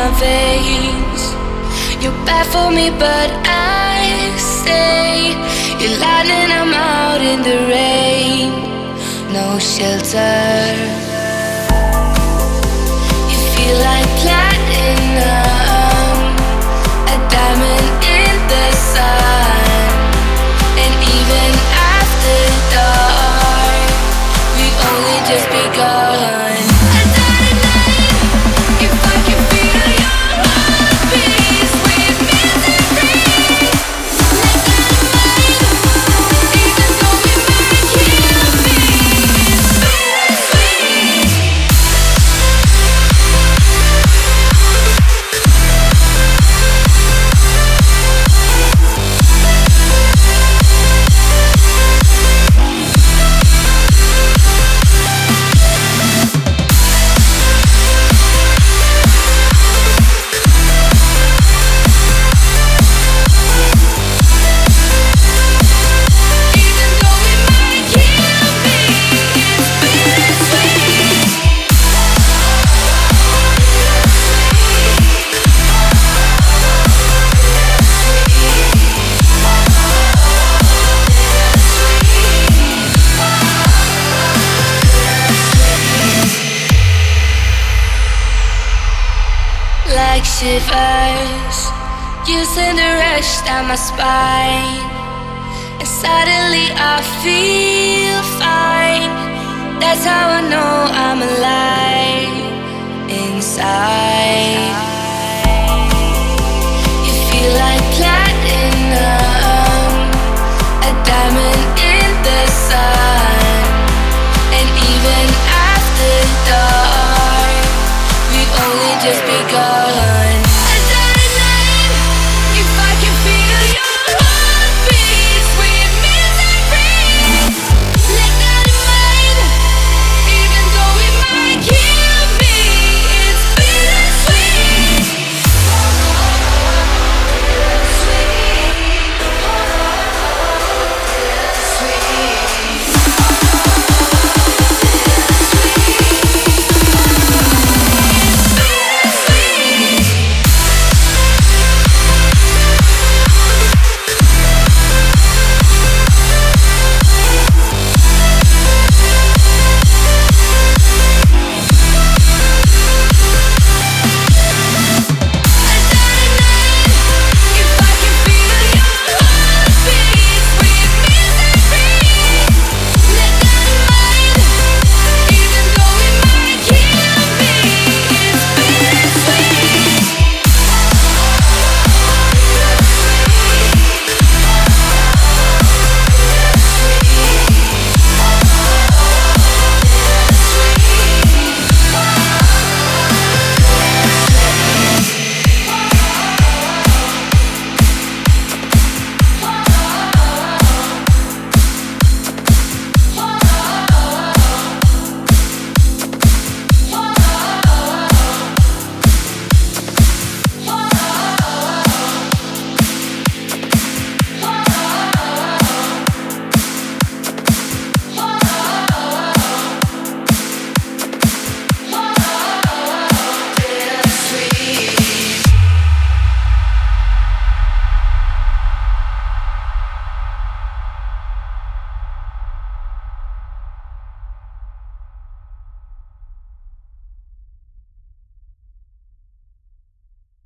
my veins. You're bad for me, but I stay. You're lightning, I'm out in the rain. No shelter. You feel like platinum, a diamond in the sun. And even after dark, we only just begun. Like shivers, you send a rush down my spine, and suddenly I feel fine. That's how I know